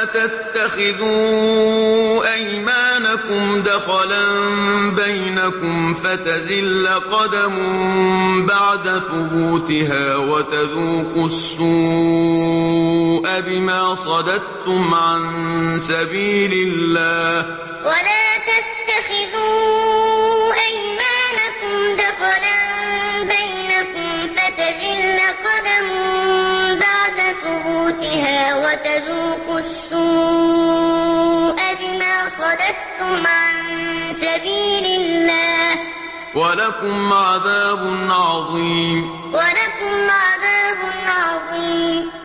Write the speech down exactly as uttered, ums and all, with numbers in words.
تتخذوا أيمانكم دخلا بينكم فتزل قدم بعد ثبوتها وتذوقوا السوء بما صددتم عن سبيل الله. ولا تتخذوا أيمانكم دخلا بينكم فتزل قدم بعد ثبوتها وتذوقوا السوء بما صددتم عن سبيل الله ولكم عذاب عظيم. ولكم